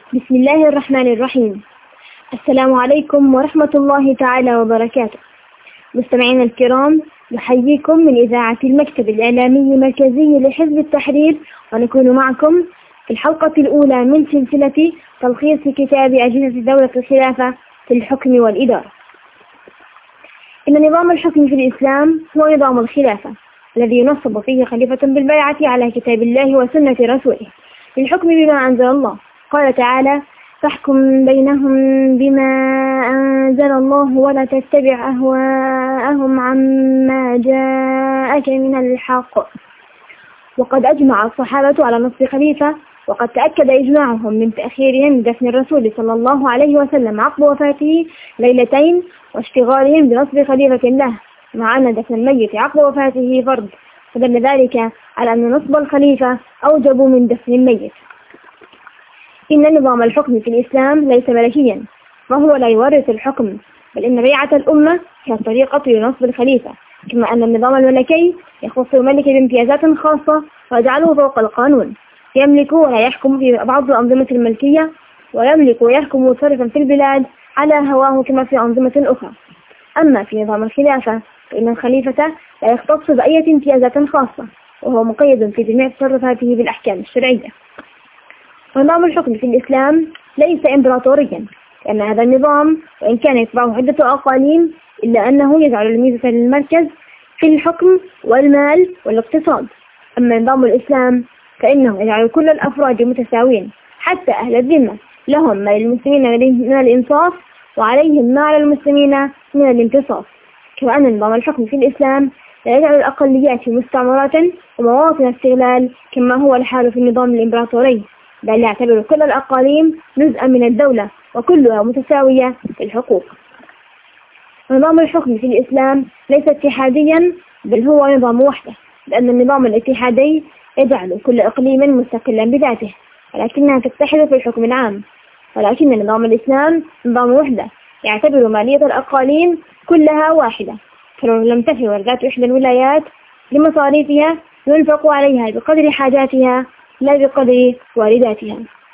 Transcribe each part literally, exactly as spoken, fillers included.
بسم الله الرحمن الرحيم. السلام عليكم ورحمة الله تعالى وبركاته. مستمعينا الكرام، نحييكم من إذاعة المكتب الإعلامي المركزي لحزب التحرير، ونكون معكم في الحلقة الأولى من سلسلة تلخيص كتاب أجهزة دولة الخلافة في الحكم والإدارة. إن نظام الحكم في الإسلام هو نظام الخلافة الذي ينصب فيه خليفة بالبيعة على كتاب الله وسنة رسوله للحكم بما أنزل الله. قال تعالى: فاحكم بينهم بما أنزل الله ولا تتبع أهواءهم عما جاءك من الحق. وقد أجمع الصحابة على نصب خليفة، وقد تأكد إجماعهم من تأخيرهم من دفن الرسول صلى الله عليه وسلم عقب وفاته ليلتين، واشتغالهم بنصب خليفة له، مع أن دفن الميت عقب وفاته فرض، فدل ذلك على أن نصب الخليفة أوجب من دفن الميت. إن نظام الحكم في الإسلام ليس ملكيا، فهو لا يورث الحكم، بل إن بيعة الأمة هي الطريقة لنصب الخليفة، كما أن النظام الملكي يخص الملك بامتيازات خاصة ويجعله فوق القانون، يملك ولا يحكم في بعض الأنظمة الملكية، ويملك ويحكم متصرفا في البلاد على هواه كما في أنظمة أخرى. أما في نظام الخلافة فإن الخليفة لا يختص بأي امتيازات خاصة، وهو مقيد في جميع تصرفاته بالأحكام الشرعية. ونظام الحكم في الإسلام ليس إمبراطوريا، لأن هذا النظام وإن كان يتبعه عدة أقاليم إلا أنه يجعل الميزة للمركز في الحكم والمال والاقتصاد. أما نظام الإسلام فإنه يجعل كل الأفراد متساوين، حتى أهل الذمة لهم ما للمسلمين من الإنصاف، وعليهم ما على المسلمين من الانتصاف. كما أن نظام الحكم في الإسلام لا يجعل الأقليات مستعمرات ومواطن استغلال كما هو الحال في النظام الإمبراطوري، بل يعتبر كل الأقاليم جزءا من الدولة وكلها متساوية في الحقوق. نظام الحكم في الإسلام ليس اتحاديا، بل هو نظام وحده، لأن النظام الاتحادي يجعل كل إقليم مستقلا بذاته، ولكنها تتحد في الحكم العام. ولكن نظام الإسلام نظام وحده، يعتبر مالية الأقاليم كلها واحدة، فلو لم تفي واردات إحدى الولايات لمصاريفها ينفق عليها بقدر حاجاتها لا بقدر وارداتها.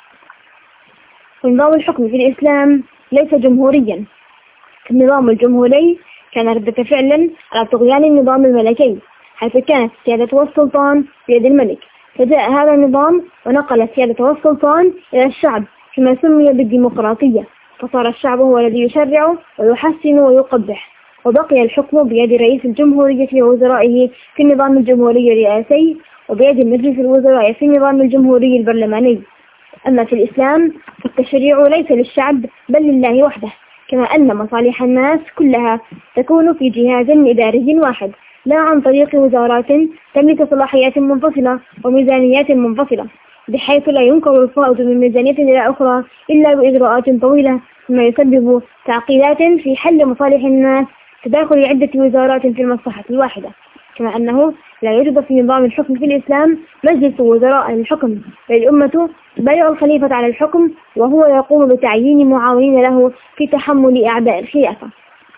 ونظام الحكم في الإسلام ليس جمهوريا. النظام الجمهوري كان ردة فعلا على طغيان النظام الملكي، حيث كانت السيادة والسلطان بيد الملك، فجاء هذا النظام ونقل السيادة والسلطان إلى الشعب فيما سمي بالديمقراطية، فصار الشعب هو الذي يشرع ويحسن ويقبح، وبقي الحكم بيد رئيس الجمهورية ووزرائه في النظام الجمهوري الرئاسي، وبيد مجلس الوزراء في النظام الجمهوري البرلماني. أما في الإسلام فالتشريع ليس للشعب بل لله وحده، كما أن مصالح الناس كلها تكون في جهاز إداري واحد، لا عن طريق وزارات تملك صلاحيات منفصلة وميزانيات منفصلة، بحيث لا ينقل الفائض من ميزانية إلى أخرى إلا بإجراءات طويلة، مما يسبب تعقيدات في حل مصالح الناس تداخل عدة وزارات في المصلحة الواحدة. كما أنه لا يوجد في نظام الحكم في الإسلام مجلس وزراء للحكم، بل الأمة تبايع الخليفة على الحكم، وهو يقوم بتعيين معاونين له في تحمل أعباء الخلافة.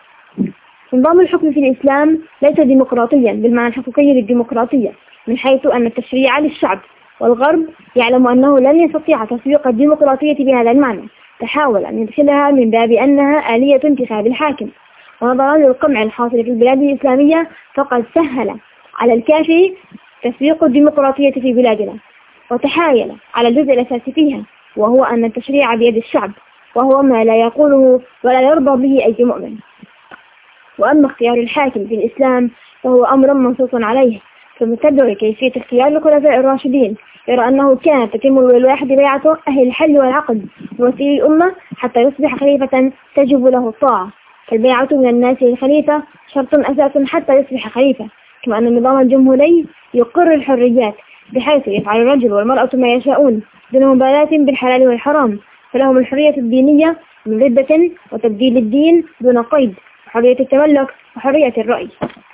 نظام الحكم في الإسلام ليس ديمقراطيا بالمعنى الحقيقي للديمقراطية، من حيث أن التشريع للشعب، والغرب يعلم أنه لن يستطيع تسويق الديمقراطية بهذا المعنى، فحاول أن يدخلها من باب أنها آلية انتخاب الحاكم. ونظرا للقمع الحاصل في البلاد الإسلامية فقد سهل على الكافر تسويق الديمقراطية في بلادنا، وتحايل على الجزء الأساسي فيها، وهو أن التشريع بيد الشعب، وهو ما لا يقوله ولا يرضى به أي مؤمن. وأما اختيار الحاكم في الإسلام فهو أمر منصوص عليه، فمتبع كيفية اختيار الخلفاء الراشدين يرى أنه كانت تتم الواحد بيعة أهل الحل والعقد ووسيل الأمة حتى يصبح خليفة تجب له الطاعة، فالبيعة من الناس للخليفة شرط أساس حتى يصبح خليفة. كما أن النظام الجمهوري يقر الحريات، بحيث يفعل الرجل والمرأة ما يشاءون دون مبالاة بالحلال والحرام، فلهم الحرية الدينية من ردة وتبديل الدين دون قيد، وحرية التملك وحرية الرأي.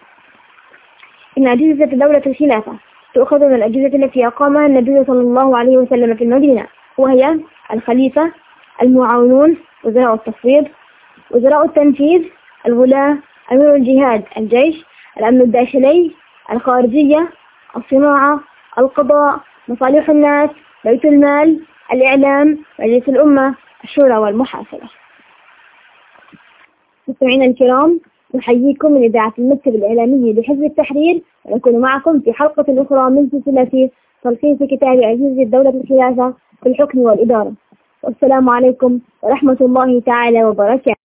إن أجهزة دولة الخلافة تؤخذ من الأجهزة التي أقامها النبي صلى الله عليه وسلم في المدينة، وهي الخليفة، المعاونون، وزراء التفويض، وزراء التنفيذ، الولاة، أمير الجهاد، الجيش، الأمن الداخلي، الخارجية، الصناعة، القضاء، مصالح الناس، بيت المال، الإعلام، مجلس الأمة، الشورى والمحاسبة. مستمعينا الكرام، نحييكم من إذاعة المكتب الإعلامي لحزب التحرير، ونكون معكم في حلقة أخرى من سلسلة تلخيص كتاب أجهزة دولة الخلافة في الحكم والإدارة. والسلام عليكم ورحمة الله تعالى وبركاته.